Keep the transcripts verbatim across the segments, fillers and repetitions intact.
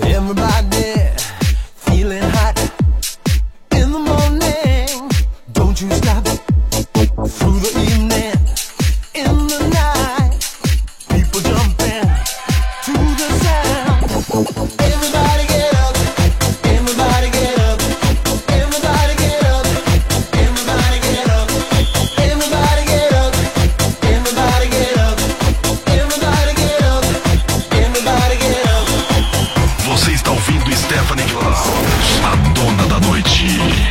Everybody feeling hot in the morning. Don't you stop through the evening, in the night. People jumping to the sound. Everybody get up, everybody get up, everybody get up, everybody get up, everybody get up, everybody get up, everybody get up, everybody get up. Você está ouvindo Stephanie Cloud, a dona da noite.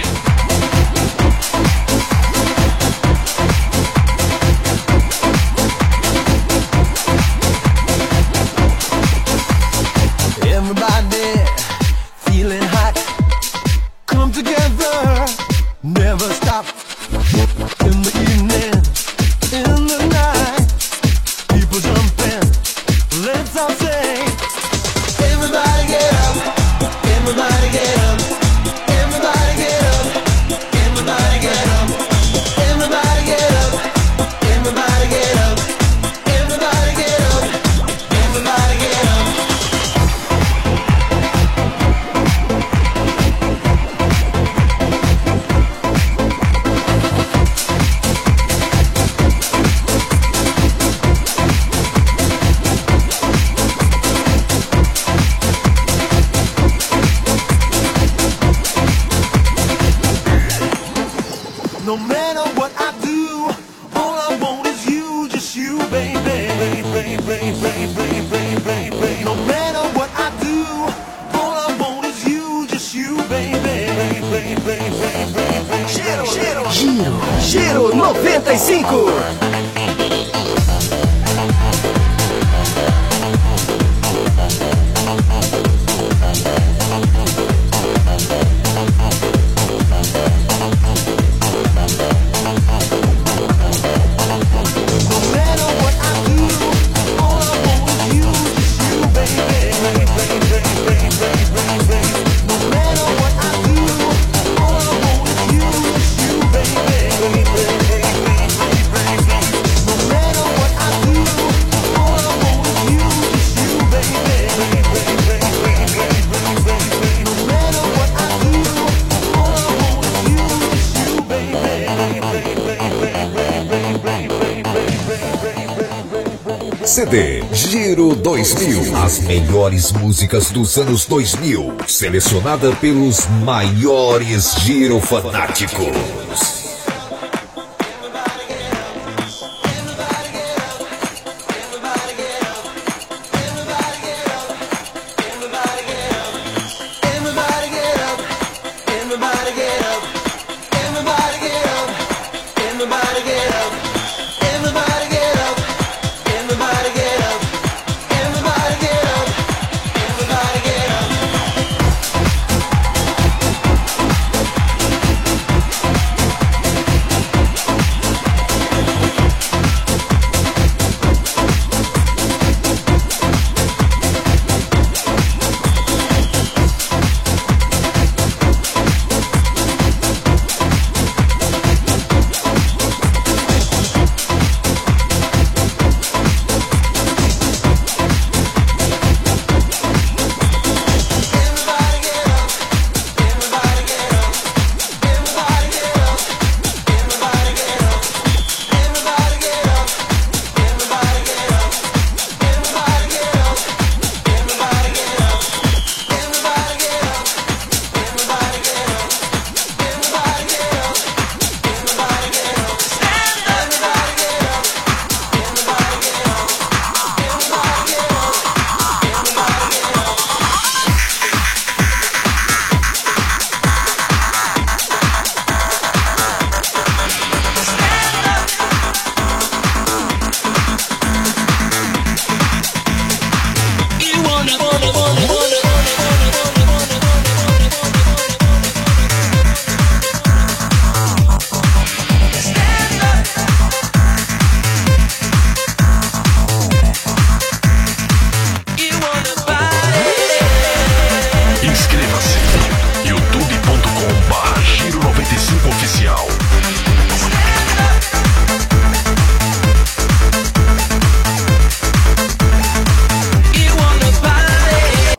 Everybody feeling hot, come together, never stop. In the evening, in the night, people jumping, let's all sing. Everybody get up, everybody get up, everybody get up, everybody get up, everybody get up, everybody get up, everybody get up, everybody get up. No matter what I do, all I want is you, just you, baby. No matter what I do, all I want is you, just you, baby. Giro, giro, Giro, Giro noventa e cinco. C D Giro dois mil. As melhores músicas dos anos dois mil, selecionada pelos maiores girofanáticos.